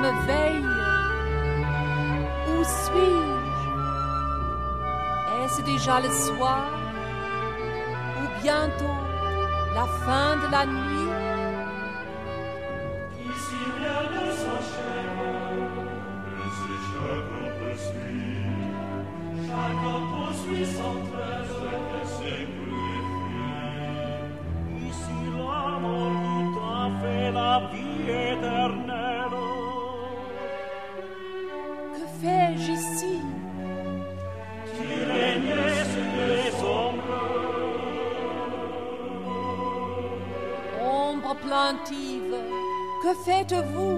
me veille. Où suis-je? Est-ce déjà le soir? Ou bientôt la fin de la nuit? Ici rien ne s'enchaîne, et si chacun poursuit, chacun poursuit son trêve, et c'est que les filles. Ici la mort tout a fait la vie éternelle. Que fais-je ici? Tu régnais sur les ombres. Ombre plaintive, que faites-vous?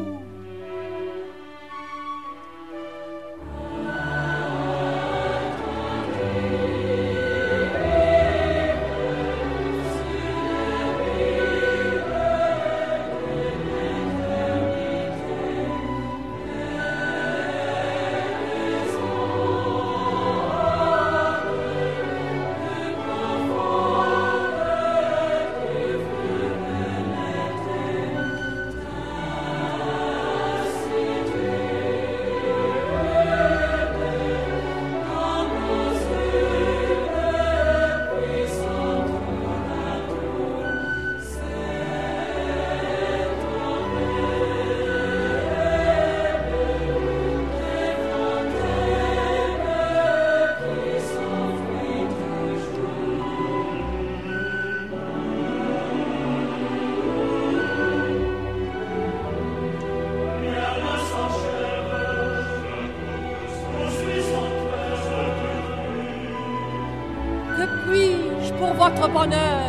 Que puis-je pour votre bonheur?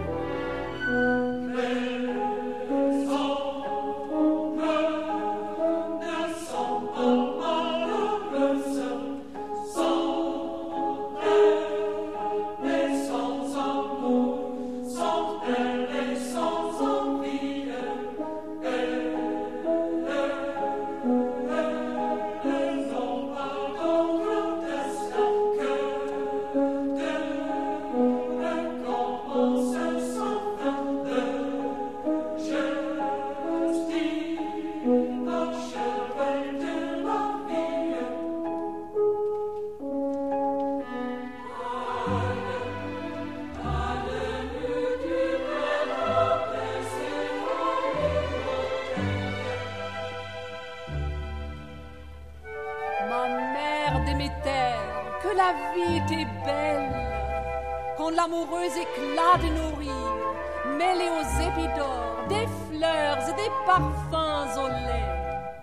Ma mère Déméter, que la vie était belle, quand l'amoureux éclat de nos rires, mêlé aux épis d'or, des fleurs et des parfums au lait.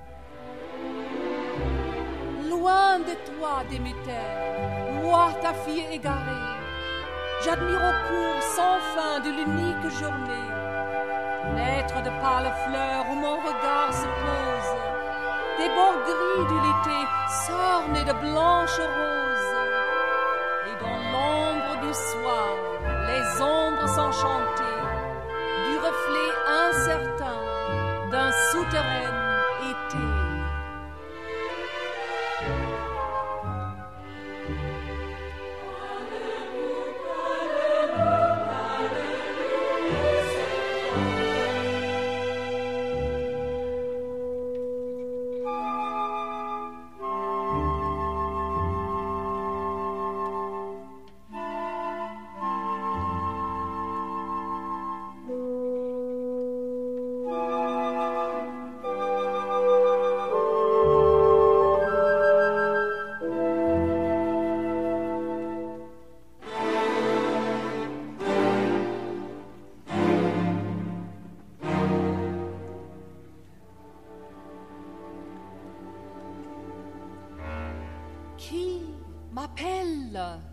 Loin de toi, Déméter, moi, ta fille égarée, j'admire au cours sans fin de l'unique journée, naître de pâles fleurs où mon regard se pose, des bords gris du l'été s'ornent de blanches roses, et dans l'ombre du soir, les ombres s'enchantaient du reflet incertain d'un souterrain été. Qui m'appelle?